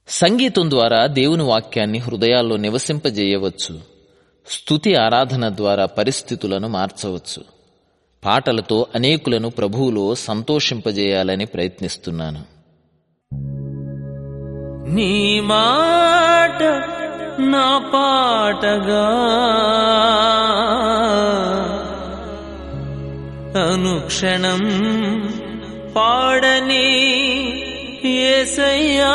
సంగీతం ద్వారా దేవుని వాక్యాన్ని హృదయాల్లో నివసింపజేయవచ్చు. స్తుతి ఆరాధన ద్వారా పరిస్థితులను మార్చవచ్చు. పాటలతో అనేకులను ప్రభువులో సంతోషింపజేయాలని ప్రయత్నిస్తున్నాను. నీ మాట నా పాటగా అనుక్షణం పాడని యేసయ్యా,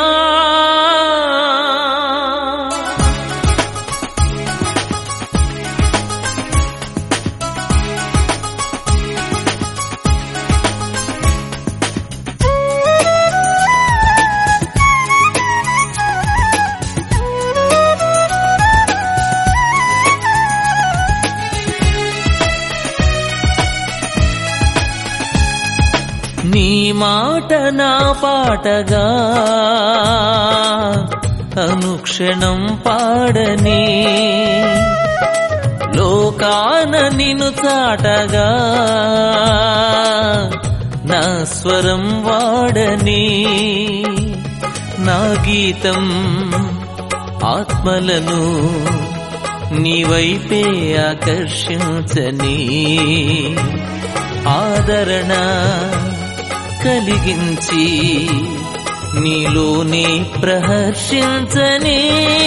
నీ మాట నా పాటగా అనుక్షణం పాడని లోకాన నిన్ను చాటగా నా స్వరం వాడని నా గీతం ఆత్మలను నీ వైపే ఆకర్షించని ఆదరణ కలిగించి నీలోనే ప్రహర్షించని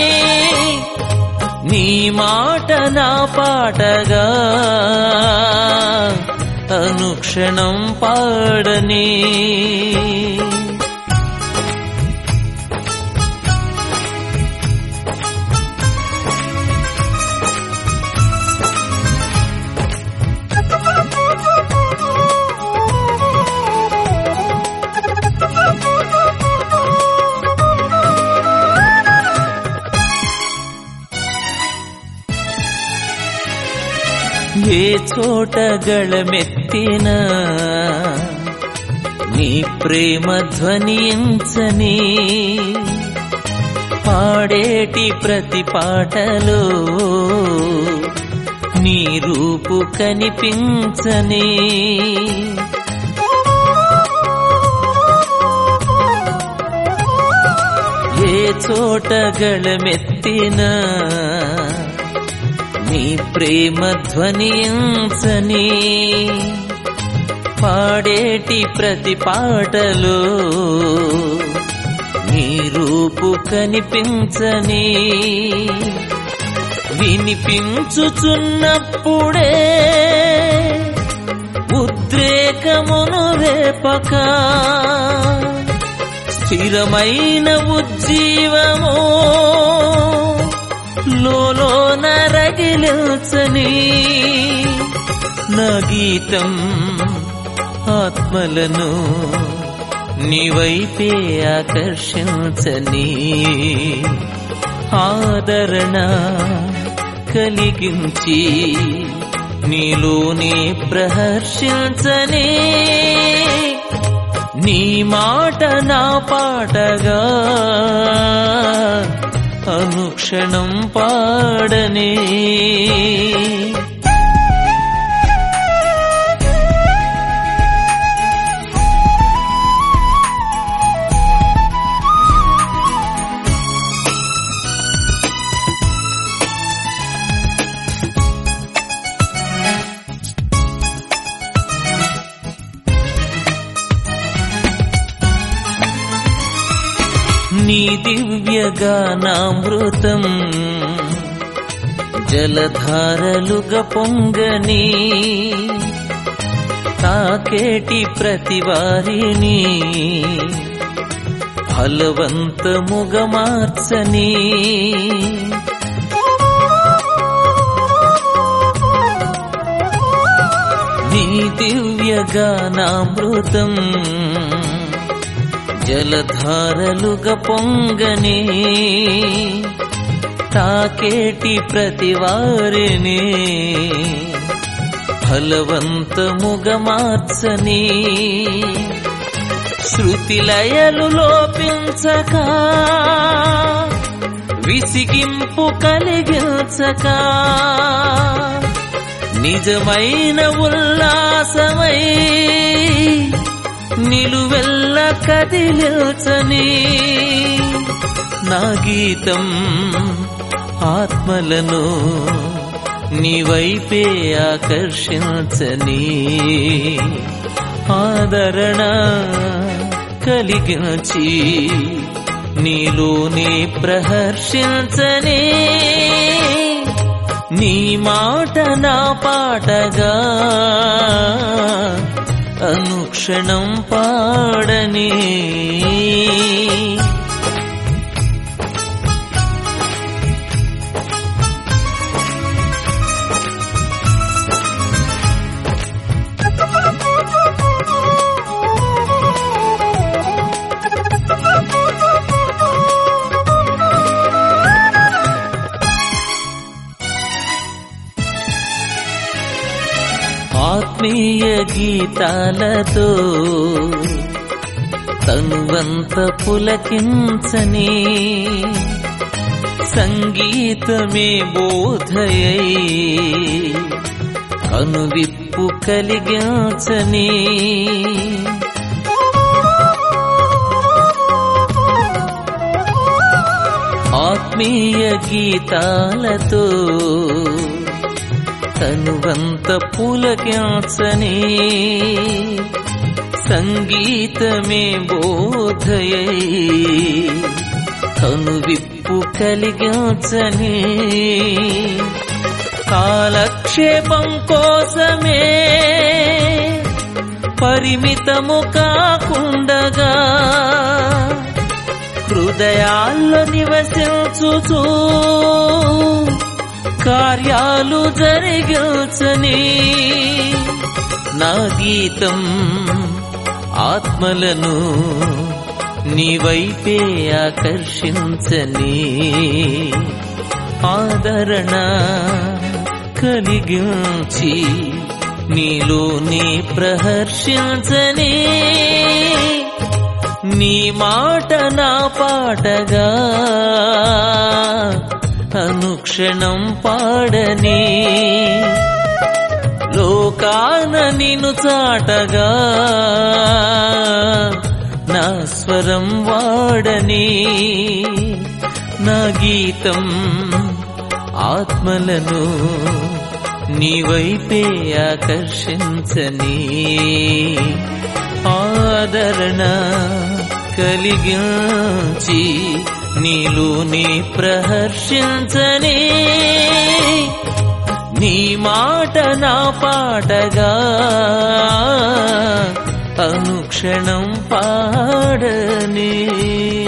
నీ మాట నా పాటగా అనుక్షణం పాడని ఏ చోట గళమెత్తినా నీ ప్రేమ ధ్వనించని పాడేటి ప్రతి పాటలో నీ రూపు కనిపించని ఏ చోట గళమెత్తినా నీ ప్రేమ ధ్వనించని పాడేటి ప్రతి పాటలో నీ రూపు కనిపించని వినిపించుచున్నప్పుడే ఉద్రేకమును రేపక స్థిరమైన ఉజ్జీవము లోలోన రగిలించని నా గీతం ఆత్మలను నీ వైపే ఆకర్షించని ఆదరణ కలిగించి నీలోనే ప్రహర్షించని నీ మాట నా పాటగా అనుక్షణం పాడని నీ దివ్యగానామృతం జలధారలుగా పొంగని తాకేటి ప్రతివారిని ఫలవంతముగా మార్చని నీ దివ్యగానామృతం జలధారలుగా పొంగని తాకేటి ప్రతివారిని ఫలవంతముగా మార్చని శృతిలయలు లోపించక విసిగింపు కలిగించక నిజమైన ఉల్లాసమై నిలువెల్ల కదిలిల్చని నా గీతం ఆత్మలను నీ వైపే ఆకర్షించని ఆదరణ కలిగించి నీలోనే ప్రహర్షించని నీ మాట నా పాటగా అనుక్షణం పాడని ఆత్మీయ గీతాలతో తనువంత పులకించని సంగీతమే బోధయై కనువిప్పు కలిగించని ఆత్మీయ గీతాలతో తనువంత పులకించని సంగీతమే బోధయై కనువిప్పు కలిగించని కాలక్షేపం కోసమే పరిమితము కాకుండగా హృదయాల్లో నివసించుచూ కార్యాలు జరిగించని నా గీతం ఆత్మలను నీ వైపే ఆకర్షించని ఆదరణ కలిగించి నీలోనే ప్రహర్షించని నీ మాట నా పాటగా అనుక్షణం పాడని లోకాన నిన్ను చాటగా నా స్వరం వాడని నా గీతం ఆత్మలను నీ వైపే ఆకర్షించని ఆదరణ కలిగించి నీలోనే ప్రహర్షించని నీ మాట నా పాటగా అనుక్షణం పాడని